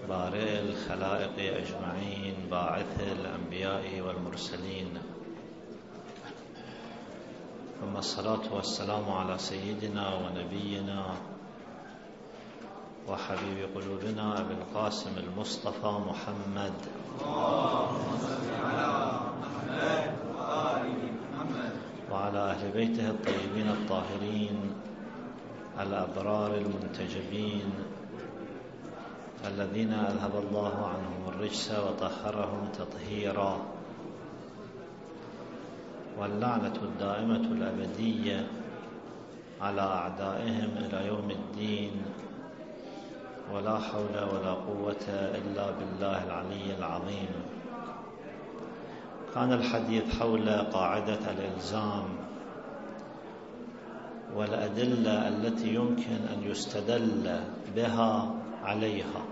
بارئ الخلائق أجمعين، باعث الأنبياء والمرسلين، ثم الصلاة والسلام على سيدنا ونبينا وحبيب قلوبنا أبي القاسم المصطفى محمد، اللهم صل على محمد وآل محمد، وعلى أهل بيته الطيبين الطاهرين الأبرار المنتجبين الذين أذهب الله عنهم الرجس وطهرهم تطهيرا، واللعنة الدائمة الأبدية على أعدائهم إلى يوم الدين، ولا حول ولا قوة إلا بالله العلي العظيم. كان الحديث حول قاعدة الإلزام والأدلة التي يمكن أن يستدل بها عليها.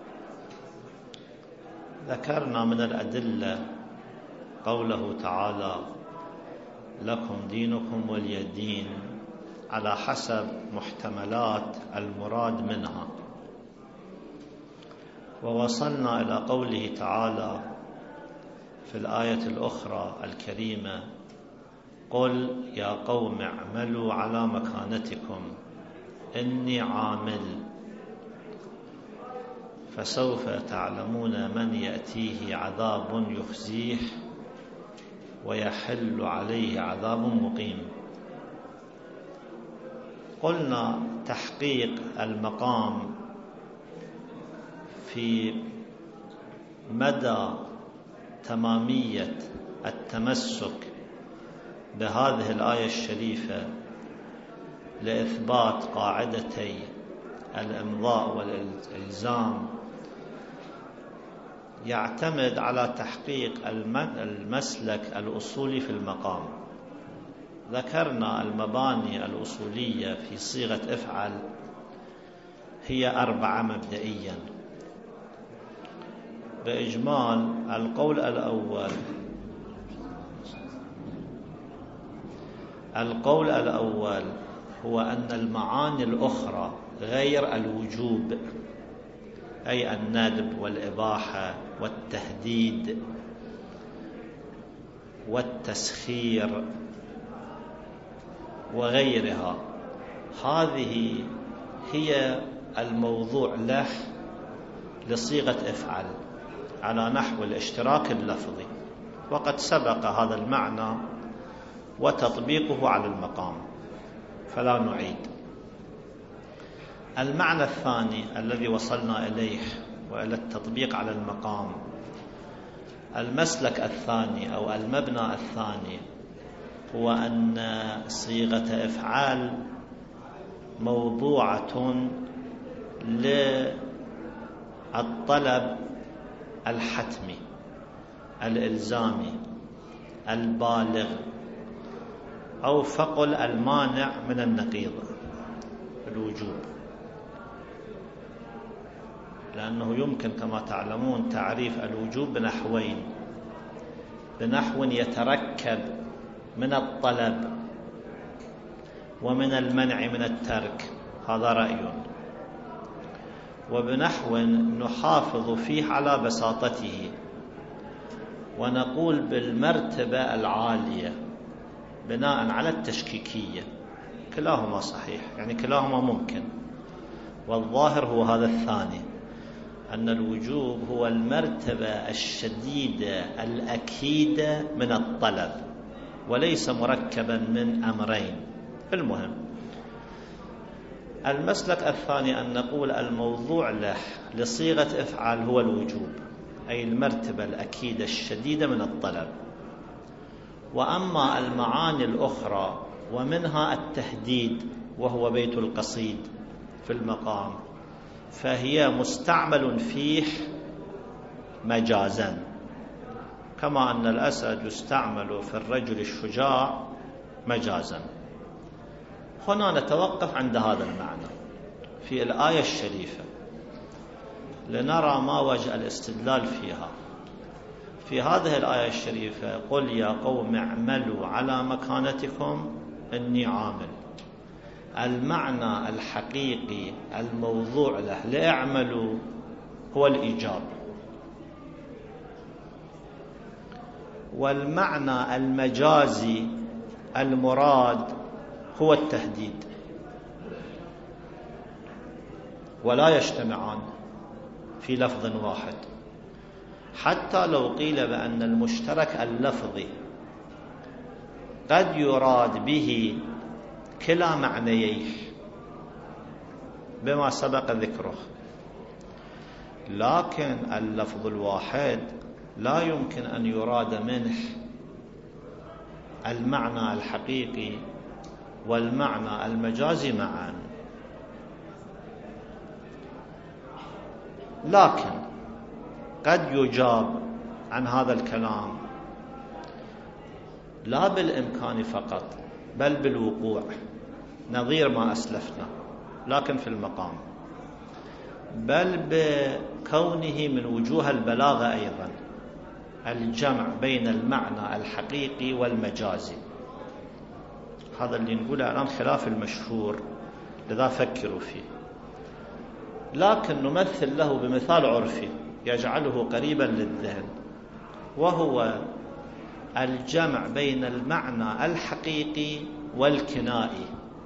ذكرنا من الأدلة قوله تعالى: لكم دينكم ولي دين، على حسب محتملات المراد منها. ووصلنا إلى قوله تعالى في الآية الأخرى الكريمة: قل يا قوم اعملوا على مكانتكم إني عامل فسوف تعلمون من يأتيه عذاب يخزيه ويحل عليه عذاب مقيم. قلنا تحقيق المقام في مدى تمامية التمسك بهذه الآية الشريفة لإثبات قاعدتي الإمضاء والإلزام يعتمد على تحقيق المسلك الأصولي في المقام. ذكرنا المباني الأصولية في صيغة افعل هي 4 مبدئيا. بإجمال القول الأول هو أن المعاني الأخرى غير الوجوب، أي الندب والإباحة والتهديد والتسخير وغيرها، هذه هي الموضوع له لصيغة افعل على نحو الاشتراك اللفظي، وقد سبق هذا المعنى وتطبيقه على المقام فلا نعيد. المعنى الثاني الذي وصلنا إليه وإلى التطبيق على المقام، المسلك الثاني أو المبنى الثاني، هو أن صيغة افعال موضوعة للطلب الحتمي الإلزامي البالغ، أو فقل المانع من النقيض الوجوب، لأنه يمكن كما تعلمون تعريف الوجوب بنحوين: بنحو يتركب من الطلب ومن المنع من الترك، هذا رأي، وبنحو نحافظ فيه على بساطته ونقول بالمرتبة العالية بناء على التشكيكية. كلاهما صحيح، يعني كلاهما ممكن، والظاهر هو هذا الثاني، أن الوجوب هو المرتبة الشديدة الأكيدة من الطلب وليس مركبا من أمرين. المهم المسلك الثاني أن نقول الموضوع له لصيغة افعل هو الوجوب، أي المرتبة الأكيدة الشديدة من الطلب. وأما المعاني الأخرى ومنها التهديد وهو بيت القصيد في المقام، فهي مستعمل فيه مجازا، كما أن الأسد يستعمل في الرجل الشجاع مجازا. هنا نتوقف عند هذا المعنى في الآية الشريفة لنرى ما وجه الاستدلال فيها. في هذه الآية الشريفة: قل يا قوم اعملوا على مكانتكم إني عامل، المعنى الحقيقي الموضوع له لإعملوا هو الإيجاب، والمعنى المجازي المراد هو التهديد، ولا يجتمعان في لفظ واحد، حتى لو قيل بأن المشترك اللفظي قد يراد به كلا معنييه بما سبق ذكره، لكن اللفظ الواحد لا يمكن أن يراد منه المعنى الحقيقي والمعنى المجازي معا. لكن قد يجاب عن هذا الكلام لا بالإمكان فقط بل بالوقوع، نظير ما أسلفنا، لكن في المقام، بل بكونه من وجوه البلاغة أيضا الجمع بين المعنى الحقيقي والمجازي. هذا اللي نقوله الآن خلاف المشهور، لذا فكروا فيه، لكن نمثل له بمثال عرفي يجعله قريبا للذهن، وهو الجمع بين المعنى الحقيقي والكنائي،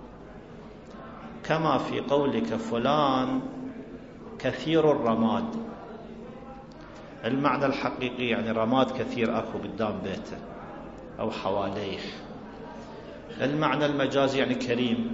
كما في قولك فلان كثير الرماد. المعنى الحقيقي يعني رماد كثير أكو قدام بيته أو حواليه. المعنى المجازي يعني كريم،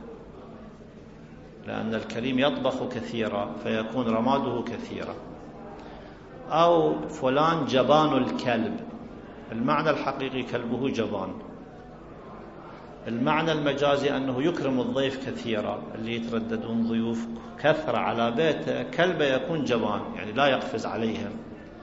لأن الكريم يطبخ كثيرا فيكون رماده كثيرا. أو فلان جبان الكلب، المعنى الحقيقي كلبه جبان، المعنى المجازي أنه يكرم الضيف كثيرا، اللي يترددون ضيوف كثرة على بيته كلبه يكون جبان، يعني لا يقفز عليهم.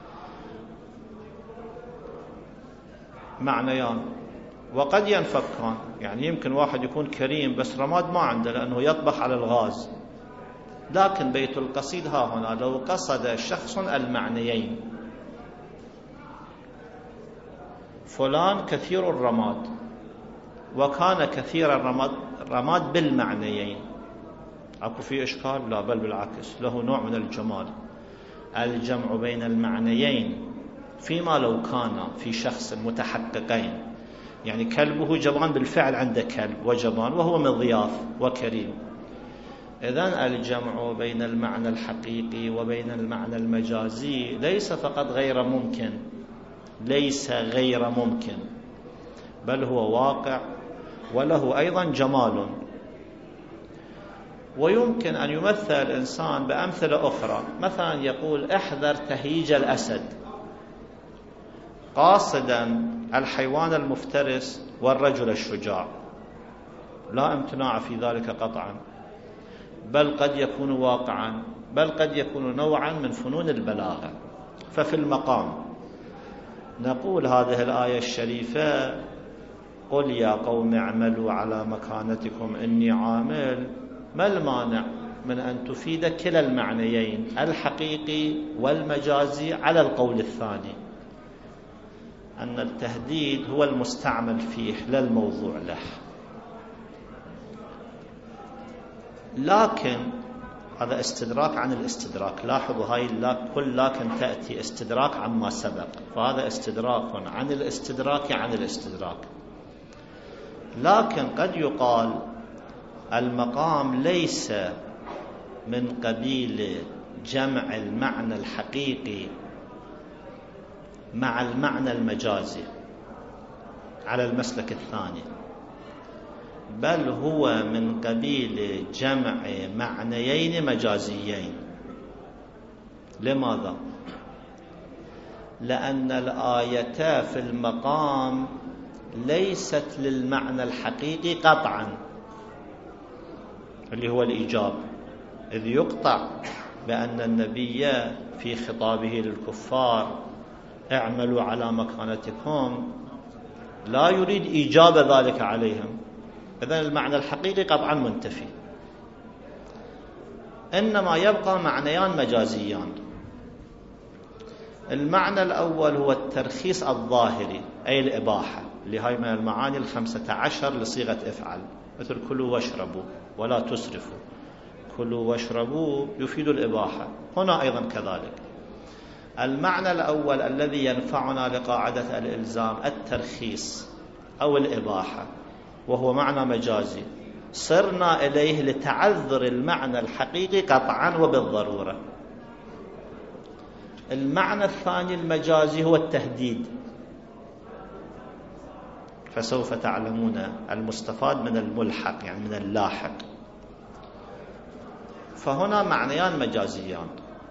معنيان وقد ينفكان، يعني يمكن واحد يكون كريم بس رماد ما عنده لأنه يطبخ على الغاز. لكن بيت القصيد ها هنا لو قصد شخص المعنيين، فلان كثير الرماد وكان كثير الرماد بالمعنيين، أكو في إشكال؟ لا، بل بالعكس، له نوع من الجمال، الجمع بين المعنيين فيما لو كان في شخص متحققين، يعني كلبه جبان بالفعل، عنده كلب وجبان وهو مضياف وكريم. إذن الجمع بين المعنى الحقيقي وبين المعنى المجازي ليس فقط غير ممكن، ليس غير ممكن، بل هو واقع وله أيضا جمال. ويمكن أن يمثل الإنسان بأمثلة أخرى، مثلا يقول احذر تهيج الأسد، قاصدا الحيوان المفترس والرجل الشجاع، لا امتناع في ذلك قطعا، بل قد يكون واقعا، بل قد يكون نوعا من فنون البلاغة. ففي المقام نقول هذه الآية الشريفة قل يا قوم اعملوا على مكانتكم إني عامل، ما المانع من أن تفيد كلا المعنيين الحقيقي والمجازي على القول الثاني، أن التهديد هو المستعمل فيه لا الموضوع له. لكن هذا استدراك عن الاستدراك، لاحظوا هاي كل لكن تأتي استدراك عما سبق، فهذا استدراك عن الاستدراك عن الاستدراك. لكن قد يقال المقام ليس من قبيل جمع المعنى الحقيقي مع المعنى المجازي على المسلك الثاني، بل هو من قبيل جمع معنيين مجازيين. لماذا؟ لأن الآية في المقام ليست للمعنى الحقيقي قطعا اللي هو الإيجاب، إذ يقطع بأن النبي في خطابه للكفار اعملوا على مكانتكم لا يريد إيجاب ذلك عليهم، إذن المعنى الحقيقي قطعا منتفي، إنما يبقى معنيان مجازيان. المعنى الأول هو الترخيص الظاهري أي الإباحة، اللي هاي من المعاني 15 لصيغة افعل، مثل كلوا واشربوا ولا تسرفوا، كلوا واشربوا يفيد الإباحة. هنا أيضا كذلك. المعنى الأول الذي ينفعنا لقاعدة الإلزام الترخيص أو الإباحة، وهو معنى مجازي صرنا إليه لتعذر المعنى الحقيقي قطعا وبالضرورة. المعنى الثاني المجازي هو التهديد، فسوف تعلمون المستفاد من الملحق يعني من اللاحق. فهنا معنيان مجازيان.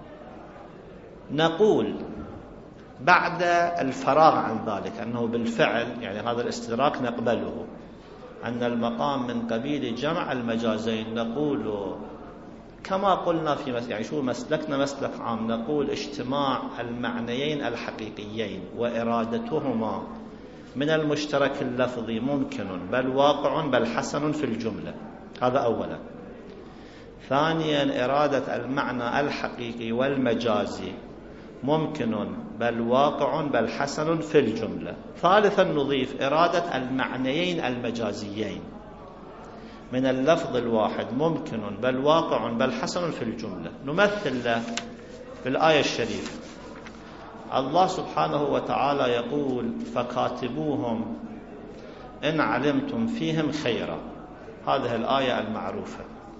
نقول بعد الفراغ عن ذلك أنه بالفعل يعني هذا الاستدراك نقبله أن المقام من قبيل جمع المجازين، نقول كما قلنا في يعني شو مسلكنا مسلك عام، نقول اجتماع المعنيين الحقيقيين وإرادتهما من المشترك اللفظي ممكن بل واقع بل حسن في الجملة. هذا أولا. ثانيا إرادة المعنى الحقيقي والمجازي ممكن بل واقع بل حسن في الجملة. ثالثا نضيف إرادة المعنيين المجازيين من اللفظ الواحد ممكن بل واقع بل حسن في الجملة. نمثل له بالآية الشريفة. الله سبحانه وتعالى يقول فكاتبوهم إن علمتم فيهم خيرا. هذه الآية المعروفة.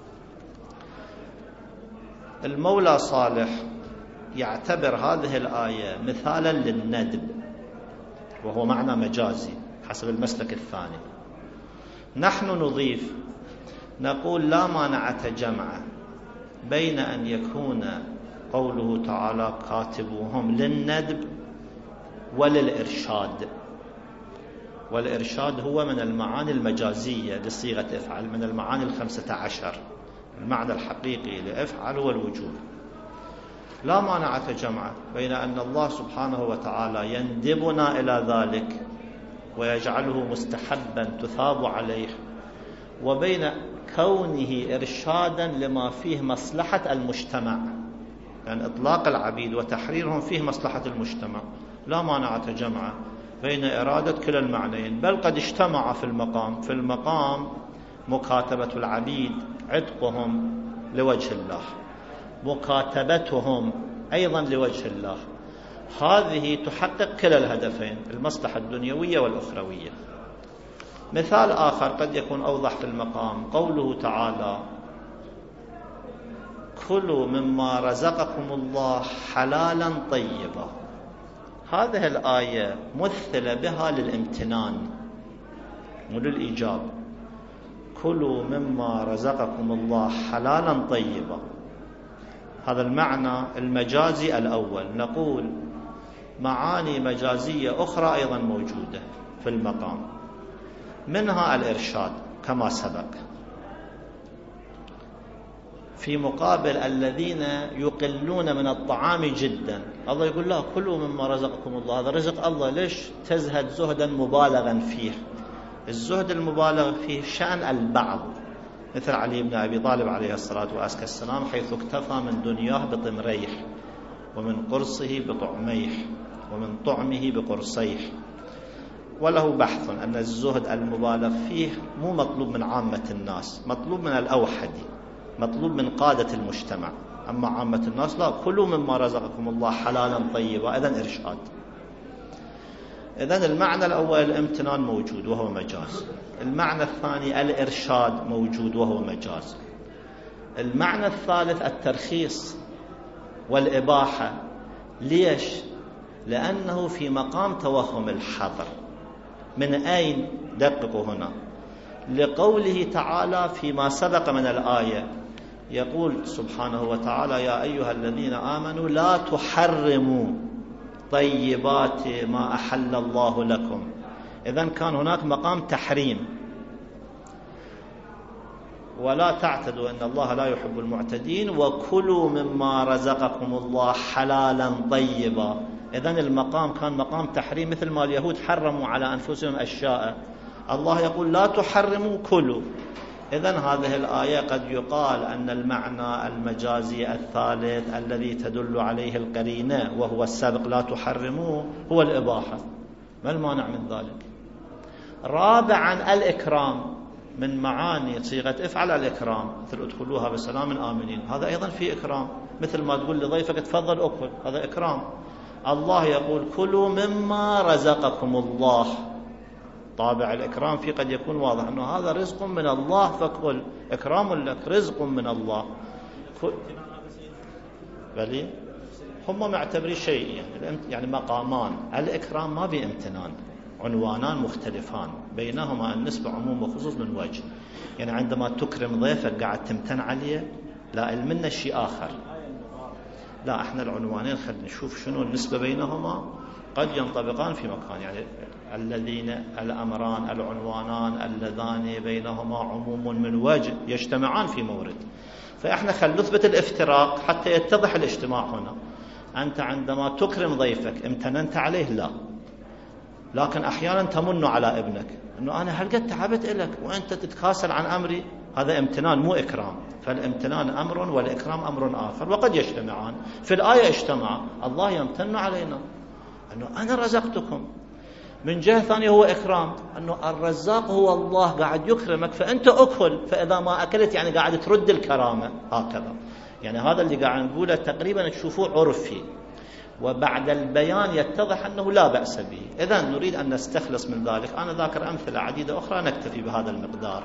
المولى صالح يعتبر هذه الآية مثالا للندب، وهو معنى مجازي حسب المسلك الثاني. نحن نضيف نقول لا مانع جمع بين أن يكون قوله تعالى كاتبوهم للندب وللإرشاد. والإرشاد هو من المعاني المجازية لصيغة افعل، من المعاني 15. المعنى الحقيقي لافعل هو الوجوب. لا مانع جمع بين أن الله سبحانه وتعالى يندبنا إلى ذلك ويجعله مستحبا تثاب عليه، وبين كونه إرشادا لما فيه مصلحة المجتمع، يعني إطلاق العبيد وتحريرهم فيه مصلحة المجتمع. لا مانع جمع بين إرادة كلا المعنيين، بل قد اجتمع في المقام مكاتبة العبيد عتقهم لوجه الله، مكاتبتهم أيضا لوجه الله. هذه تحقق كلا الهدفين، المصلحة الدنيوية والأخروية. مثال آخر قد يكون أوضح في المقام قوله تعالى كلوا مما رزقكم الله حلالا طيبا. هذه الآية مثل بها للامتنان وللإيجاب. كلوا مما رزقكم الله حلالا طيبا، هذا المعنى المجازي الأول. نقول معاني مجازية أخرى أيضا موجودة في المقام، منها الإرشاد كما سبق، في مقابل الذين يقلون من الطعام جدا. الله يقول لا كلوا مما رزقكم الله، هذا رزق الله، ليش تزهد زهدا مبالغا فيه؟ الزهد المبالغ فيه شأن البعض، مثل علي بن أبي طالب عليه الصلاة والسلام حيث اكتفى من دنياه بطمريح، ومن قرصه بطعميح، ومن طعمه بقرصيح. وله بحث أن الزهد المبالغ فيه مو مطلوب من عامة الناس، مطلوب من الأوحد، مطلوب من قادة المجتمع. أما عامة الناس لا، كلوا مما رزقكم الله حلالا طيبا. إذن إرشاد. إذن المعنى الأول الامتنان موجود وهو مجاز. المعنى الثاني الإرشاد موجود وهو مجاز. المعنى الثالث الترخيص والإباحة. ليش؟ لأنه في مقام توهم الحظر. من أين؟ دققوا هنا. لقوله تعالى فيما سبق من الآية، يقول سبحانه وتعالى يا أيها الذين آمنوا لا تحرموا طيبات ما أحل الله لكم. إذن كان هناك مقام تحريم. ولا تعتدوا إن الله لا يحب المعتدين، وكلوا مما رزقكم الله حلالا طيبا. إذن المقام كان مقام تحريم، مثل ما اليهود حرموا على أنفسهم أشياء، الله يقول لا تحرموا كلوا. إذن هذه الآية قد يقال أن المعنى المجازي الثالث الذي تدل عليه القرينة وهو السابق لا تحرموا هو الإباحة. ما المانع من ذلك؟ رابعا الإكرام. من معاني صيغة افعل الإكرام، مثل ادخلوها بسلام آمنين، هذا أيضا في إكرام، مثل ما تقول لضيفك تفضل أكل، هذا إكرام. الله يقول كلوا مما رزقكم الله، طابع الإكرام فيه قد يكون واضح أنه هذا رزق من الله فكل، إكرام لك، رزق من الله. بلي هم معتبرين شيء يعني مقامان. الإكرام ما بامتنان، عنوانان مختلفان بينهما النسبة عموم وخصوص من وجه. يعني عندما تكرم ضيفك قاعد تمتن عليه، لا المنة شيء آخر. لا احنا العنوانين خلينا نشوف شنو النسبة بينهما، قد ينطبقان في مكان. يعني الذين الأمران العنوانان اللذان بينهما عموم من وجه يجتمعان في مورد. فإحنا خل نثبت الافتراق حتى يتضح الاجتماع هنا. أنت عندما تكرم ضيفك امتننت عليه؟ لا، لكن أحيانا تمن على ابنك أنه أنا هل قد تعبت إلك وأنت تتكاسل عن أمري، هذا امتنان مو إكرام. فالامتنان أمر والإكرام أمر آخر، وقد يجتمعان. في الآية اجتمع، الله يمتن علينا أنه أنا رزقتكم، من جهة ثانية هو إكرام، أنه الرزاق هو الله قاعد يكرمك فأنت أكل، فإذا ما أكلت يعني قاعد ترد الكرامة هكذا. يعني هذا اللي قاعد نقوله تقريبا تشوفوه عرفي، وبعد البيان يتضح أنه لا بأس به. إذن نريد أن نستخلص من ذلك. أنا ذاكر أمثلة عديدة أخرى، نكتفي بهذا المقدار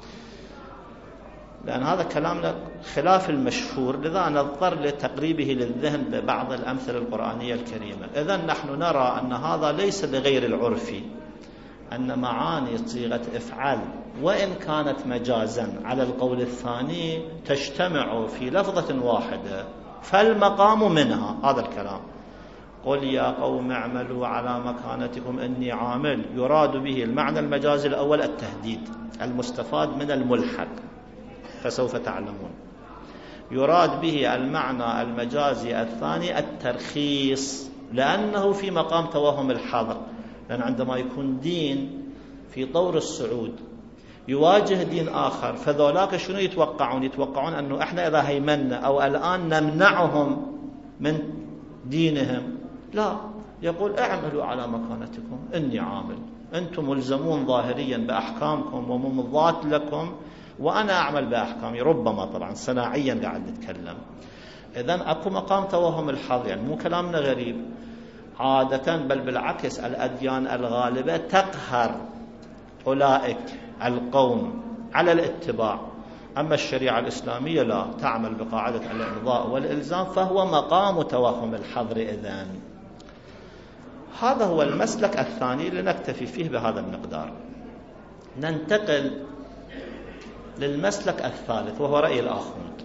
لأن هذا كلامنا خلاف المشهور، لذا نضطر لتقريبه للذهن ببعض الأمثلة القرآنية الكريمة. إذن نحن نرى أن هذا ليس بغير العرفي، أن معاني صيغة افعل وإن كانت مجازا على القول الثاني تجتمع في لفظة واحدة، فالمقام منها هذا الكلام. قل يا قوم اعملوا على مكانتكم إني عامل، يراد به المعنى المجازي الأول التهديد المستفاد من الملحق، فسوف تعلمون. يراد به المعنى المجازي الثاني الترخيص، لأنه في مقام توهم الحظر. لأن عندما يكون دين في طور الصعود يواجه دين آخر، فذولاك شنو يتوقعون؟ يتوقعون أنه إحنا إذا هيمنا أو الآن نمنعهم من دينهم. لا، يقول اعملوا على مكانتكم إني عامل، أنتم ملزمون ظاهريا بأحكامكم وممضات لكم، وأنا أعمل بأحكامي. ربما طبعا صناعيا قاعد نتكلم. إذن أكو مقام توهم الحظ، يعني مو كلامنا غريب عادة، بل بالعكس الأديان الغالبة تقهر أولئك القوم على الاتباع. أما الشريعة الإسلامية لا، تعمل بقاعدة الإرضاء والإلزام، فهو مقام توهم الحظر. إذن هذا هو المسلك الثاني لنكتفي فيه بهذا المقدار. ننتقل للمسلك الثالث وهو رأي الآخوند،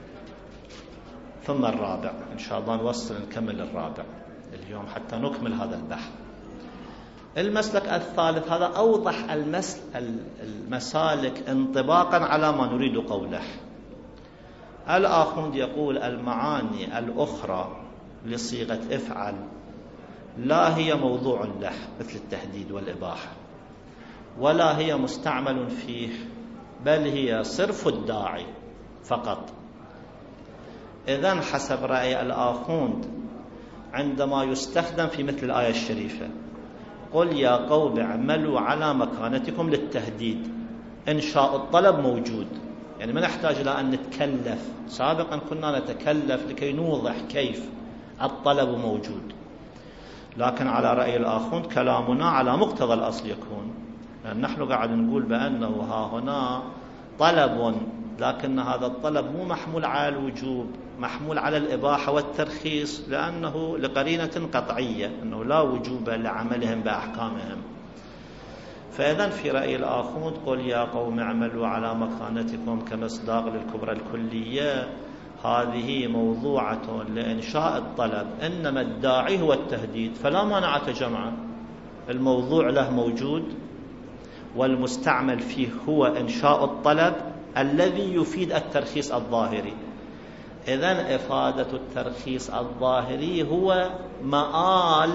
ثم الرابع إن شاء الله نوصل نكمل الرابع اليوم حتى نكمل هذا البحث. المسلك الثالث هذا أوضح المسالك انطباقا على ما نريد قوله. الآخوند يقول المعاني الأخرى لصيغة افعل لا هي موضوع له مثل التهديد والإباحة، ولا هي مستعمل فيه، بل هي صرف الداعي فقط. إذن حسب رأي الآخوند عندما يستخدم في مثل الآية الشريفة قل يا قوم اعملوا على مكانتكم للتهديد، إنشاء الطلب موجود، يعني ما نحتاج إلى أن نتكلف. سابقا كنا نتكلف لكي نوضح كيف، الطلب موجود. لكن على رأي الآخوند كلامنا على مقتضى الأصل يكون، لأن نحن قاعد نقول بأنه ها هنا طلب، لكن هذا الطلب مو محمول على الوجوب، محمول على الإباحة والترخيص، لأنه لقرينة قطعية أنه لا وجوب لعملهم بأحكامهم. فإذن في رأي الآخوند قل يا قوم اعملوا على مكانتكم كمصداق للكبرى الكلية، هذه موضوعة لإنشاء الطلب، إنما الداعي هو التهديد، فلا مانع تجمعا. الموضوع له موجود والمستعمل فيه هو إنشاء الطلب الذي يفيد الترخيص الظاهري. إذن إفادة الترخيص الظاهري هو مآل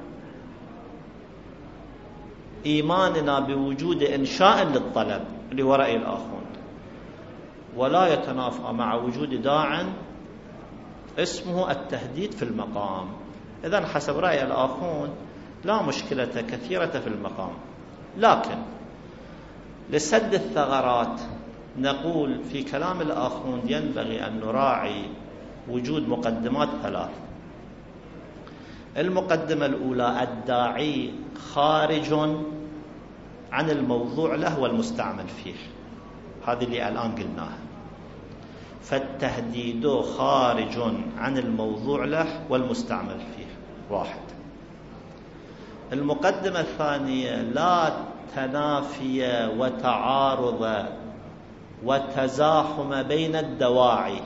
إيماننا بوجود إنشاء للطلب اللي هو رأي الآخوند، ولا يتنافى مع وجود داع اسمه التهديد في المقام. إذن حسب رأي الآخوند لا مشكلة كثيرة في المقام، لكن لسد الثغرات نقول في كلام الآخوند ينبغي أن نراعي وجود مقدمات ثلاث. المقدمة الأولى: الداعي خارج عن الموضوع له والمستعمل فيه، هذه اللي الآن قلناها، فالتهديد خارج عن الموضوع له والمستعمل فيه، واحد. المقدمة الثانية: لا تنافي وتعارض وتزاحم بين الدواعي،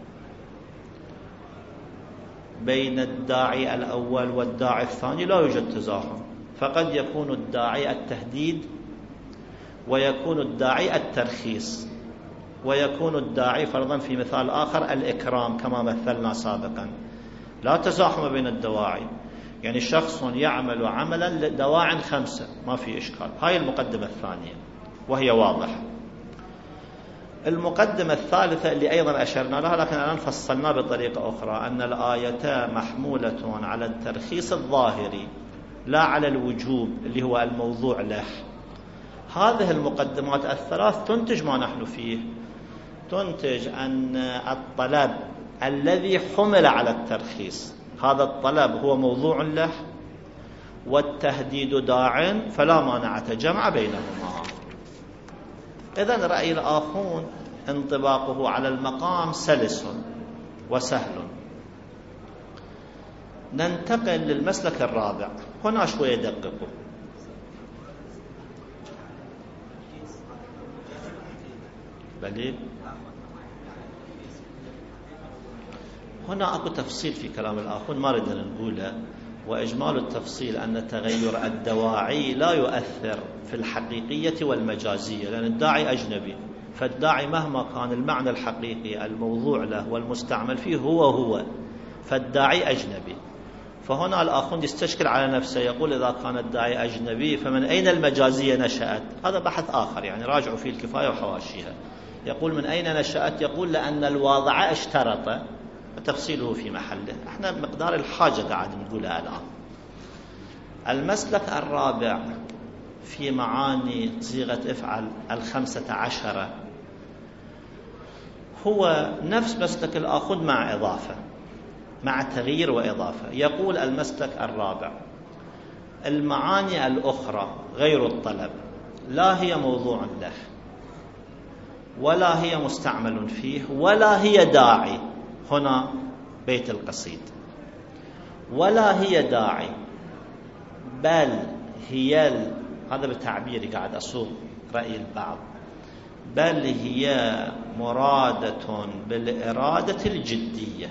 بين الداعي الأول والداعي الثاني لا يوجد تزاحم، فقد يكون الداعي التهديد ويكون الداعي الترخيص ويكون الداعي فرضا في مثال آخر الإكرام كما مثلنا سابقا. لا تزاحم بين الدواعي، يعني شخص يعمل عملا لدواع 5 ما في إشكال، هاي المقدمة الثانية وهي واضحة. المقدمة الثالثة اللي أيضا أشرنا لها لكن الآن فصلنا بطريقة أخرى، أن الآية محمولة على الترخيص الظاهري لا على الوجوب اللي هو الموضوع له. هذه المقدمات الثلاث تنتج ما نحن فيه، تنتج أن الطلب الذي حمل على الترخيص هذا الطلب هو موضوع له والتهديد داع، فلا مانع جمع بينهما. إذن رأي الآخون انطباقه على المقام سلس وسهل. ننتقل للمسلك الرابع، هنا شوية دققوا. بلي هنا أكو تفصيل في كلام الآخون ما ردنا نقوله، وإجمال التفصيل أن تغير الدواعي لا يؤثر في الحقيقية والمجازية، لأن الداعي أجنبي، فالداعي مهما كان المعنى الحقيقي الموضوع له والمستعمل فيه هو فالداعي أجنبي. فهنا الآخون يستشكل على نفسه، يقول إذا كان الداعي أجنبي فمن أين المجازية نشأت؟ هذا بحث آخر يعني راجعوا فيه الكفاية وحواشيها. يقول من أين نشأت؟ يقول لأن الواضع اشترط، تفصيله في محله، احنا مقدار الحاجة قاعد نقولها الآن. المسلك الرابع في معاني صيغة افعل 15 هو نفس مسلك الآخذ مع إضافة، مع تغيير وإضافة. يقول المسلك الرابع: المعاني الأخرى غير الطلب لا هي موضوع له ولا هي مستعمل فيه ولا هي داعي، هنا بيت القصيد، ولا هي داعي بل هي هذا بتعبيري قاعد أصوغ رأي البعض، بل هي مرادة بالإرادة الجدية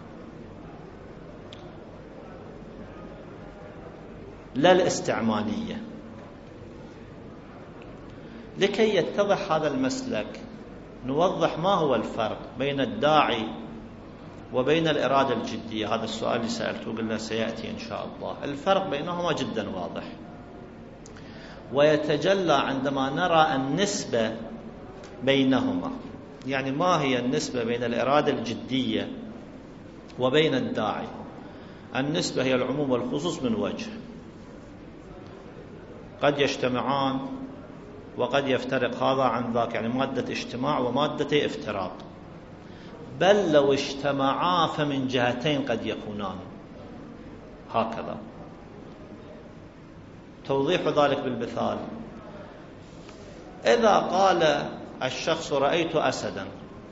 لا الاستعمالية. لكي يتضح هذا المسلك نوضح ما هو الفرق بين الداعي وبين الإرادة الجدية. هذا السؤال اللي سألته قلنا سيأتي إن شاء الله. الفرق بينهما جدا واضح، ويتجلى عندما نرى النسبة بينهما. يعني ما هي النسبة بين الإرادة الجدية وبين الداعي؟ النسبة هي العموم والخصوص من وجه، قد يجتمعان وقد يفترق هذا عن ذاك، يعني مادة اجتماع ومادة افتراق، بل لو اجتمعا فمن جهتين قد يكونان، هكذا. توضيح ذلك بالمثال: إذا قال الشخص رأيت أسدا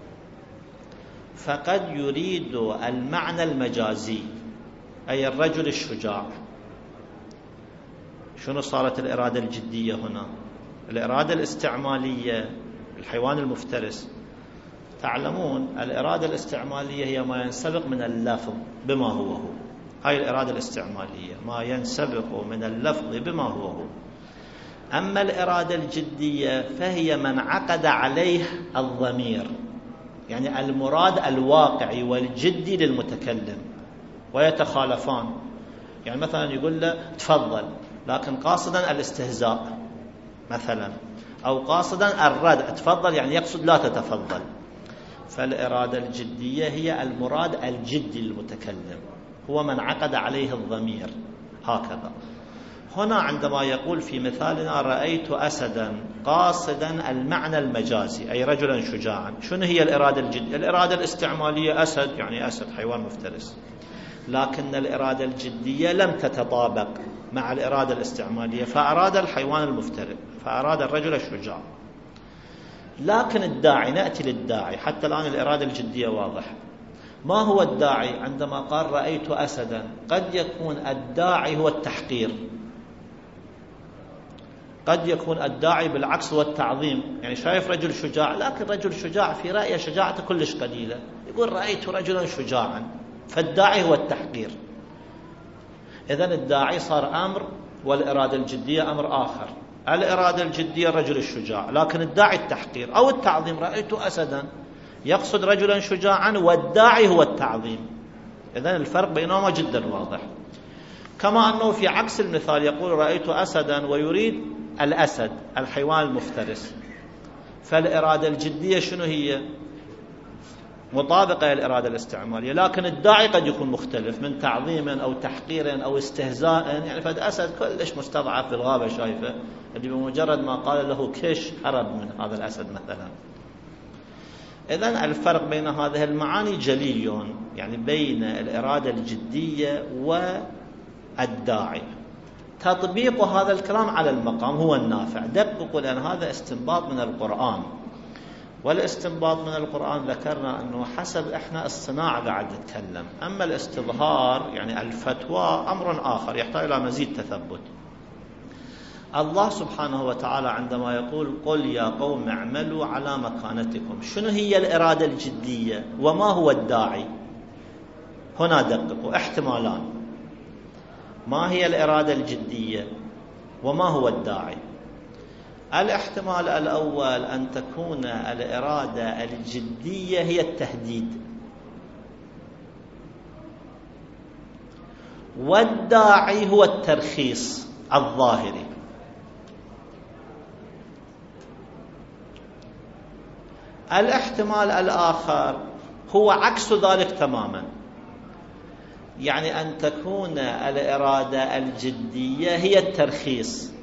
فقد يريد المعنى المجازي أي الرجل الشجاع. شنو صارت الإرادة الجدية هنا؟ الإرادة الاستعمالية الحيوان المفترس. تعلمون الإرادة الاستعمالية هي ما ينسبق من اللفظ بما هو. هاي الإرادة الاستعمالية ما ينسبق من اللفظ بما هو. أما الإرادة الجدية فهي من عقد عليه الضمير، يعني المراد الواقعي والجدي للمتكلم، ويتخالفان. يعني مثلا يقول له تفضل لكن قاصدا الاستهزاء مثلا، أو قاصدا الرد، تفضل يعني يقصد لا تتفضل. فالإرادة الجدية هي المراد الجدي للمتكلم، هو من عقد عليه الضمير، هكذا. هنا عندما يقول في مثالنا رأيت أسدا قاصدا المعنى المجازي أي رجلا شجاعا، شنو هي الإرادة الجدية؟ الإرادة الاستعمالية أسد يعني أسد حيوان مفترس، لكن الإرادة الجدية لم تتطابق مع الإرادة الاستعمالية، فأراد الحيوان المفترس، فأراد الرجل الشجاع. لكن الداعي، نأتي للداعي، حتى الآن الإرادة الجدية واضح. ما هو الداعي عندما قال رأيت أسدا؟ قد يكون الداعي هو التحقير، قد يكون الداعي بالعكس هو التعظيم، يعني شايف رجل شجاع، لكن رجل شجاع في رأيه شجاعته كلش قليلة، يقول رأيت رجلا شجاعا، فالداعي هو التحقير. إذن الداعي صار أمر والإرادة الجدية أمر آخر. الإرادة الجدية الرجل الشجاع، لكن الداعي التحقير أو التعظيم، رأيت أسدا يقصد رجلا شجاعا والداعي هو التعظيم. إذن الفرق بينهما جدا واضح. كما أنه في عكس المثال يقول رأيت أسدا ويريد الأسد الحيوان المفترس، فالإرادة الجدية شنو هي؟ مطابقة للإرادة الاستعمالية، لكن الداعي قد يكون مختلف من تعظيم أو تحقير أو استهزاء، يعني فد أسد كلش مستضعف في الغابة شايفه، اللي بمجرد ما قال له كش هرب من هذا الأسد مثلا. إذن الفرق بين هذه المعاني جلي، يعني بين الإرادة الجدية والداعي. تطبيق هذا الكلام على المقام هو النافع. دققوا، لأن هذا استنباط من القرآن، والاستنباط من القرآن ذكرنا أنه حسب إحنا الصناعة قاعد نتكلم، أما الاستظهار يعني الفتوى أمر آخر يحتاج إلى مزيد تثبت. الله سبحانه وتعالى عندما يقول قل يا قوم اعملوا على مكانتكم، شنو هي الإرادة الجدية وما هو الداعي؟ هنا دققوا، احتمالان، ما هي الإرادة الجدية وما هو الداعي؟ الاحتمال الأول أن تكون الإرادة الجدية هي التهديد، والداعي هو الترخيص الظاهري. الاحتمال الآخر هو عكس ذلك تماما، يعني أن تكون الإرادة الجدية هي الترخيص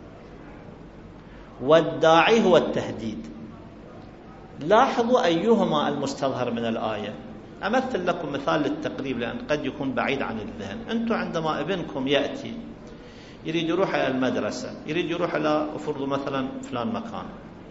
والداعي هو التهديد. لاحظوا أيهما المستظهر من الآية. أمثل لكم مثال للتقريب لأن قد يكون بعيد عن الذهن. أنتم عندما ابنكم يأتي يريد يروح إلى المدرسة، يريد يروح إلى أفرض مثلا فلان مكان،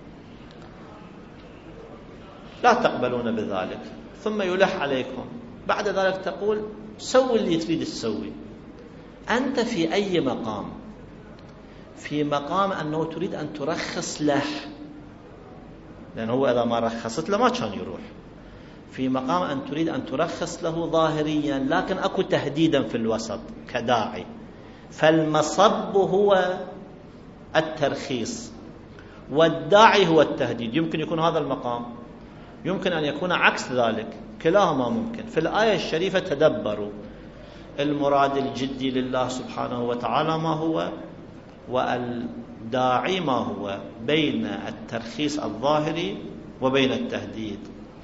لا تقبلون بذلك، ثم يلح عليكم، بعد ذلك تقول سوي اللي تريد تسوي. أنت في أي مقام؟ في مقام أنه تريد أن ترخص له، لأنه هو إذا ما رخصت له ما كان يروح. في مقام أن تريد أن ترخص له ظاهريا، لكن أكو تهديدا في الوسط كداعي، فالمصب هو الترخيص والداعي هو التهديد. يمكن يكون هذا المقام، يمكن أن يكون عكس ذلك، كلاهما ممكن. في الآية الشريفة تدبروا المراد الجدي لله سبحانه وتعالى ما هو، والداعي ما هو، بين الترخيص الظاهري وبين التهديد.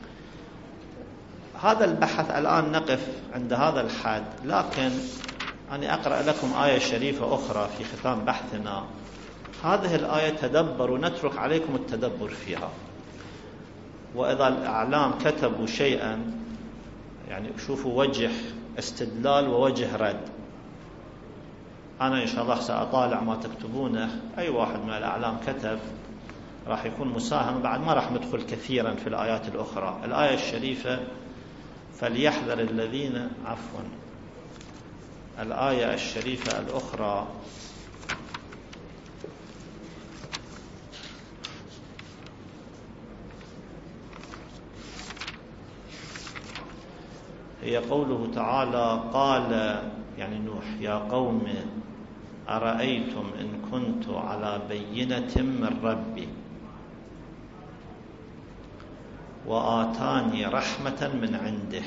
هذا البحث الآن نقف عند هذا الحد، لكن أنا أقرأ لكم آية شريفة أخرى في ختام بحثنا. هذه الآية تدبروا، نترك عليكم التدبر فيها، وإذا الأعلام كتبوا شيئا يعني شوفوا وجه استدلال ووجه رد. أنا إن شاء الله سأطالع ما تكتبونه، أي واحد من الأعلام كتب راح يكون مساهم، بعد ما راح ندخل كثيرا في الآيات الأخرى. الآية الشريفة فليحذر الذين الآية الشريفة الأخرى هي قوله تعالى قال يعني نوح يا قوم أرأيتم إن كنت على بينة من ربي وآتاني رحمة من عنده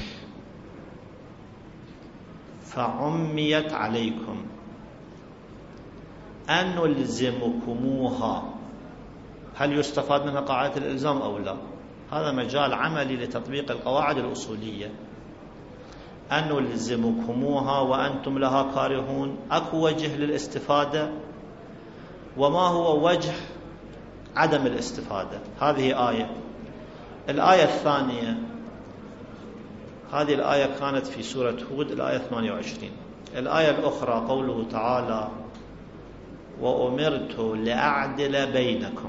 فعميت عليكم أنلزمكموها. هل يستفاد منها قاعدة الإلزام أو لا؟ هذا مجال عملي لتطبيق القواعد الأصولية. أنلزمكموها وأنتم لها كارهون؟ أكو وجه للاستفادة، وما هو وجه عدم الاستفادة؟ هذه آية. الآية الثانية، هذه الآية كانت في سورة هود الآية 28. الآية الأخرى قوله تعالى وأمرت لأعدل بينكم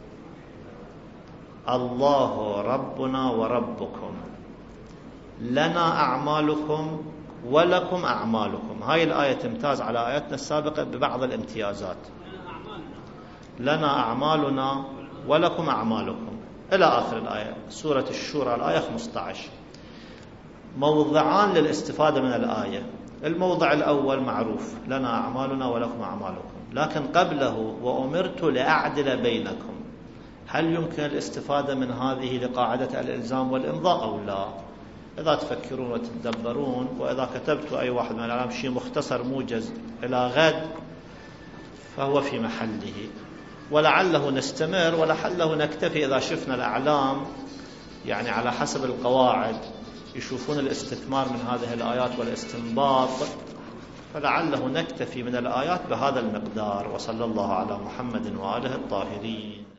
الله ربنا وربكم لنا أعمالكم ولكم أعمالكم. هاي الآية تمتاز على آياتنا السابقة ببعض الامتيازات. لنا أعمالنا ولكم أعمالكم إلى آخر الآية. سورة الشورى الآية 15. موضعان للاستفادة من الآية. الموضع الأول معروف، لنا أعمالنا ولكم أعمالكم، لكن قبله وأمرت لأعدل بينكم، هل يمكن الاستفادة من هذه لقاعدة الإلزام والإمضاء أو لا؟ إذا تفكرون وتتدبرون، وإذا كتبت أي واحد من الأعلام شيء مختصر موجز إلى غد فهو في محله، ولعله نستمر ولعله نكتفي إذا شفنا الأعلام يعني على حسب القواعد يشوفون الاستثمار من هذه الآيات والاستنباط، فلعله نكتفي من الآيات بهذا المقدار. وصلى الله على محمد وآله الطاهرين.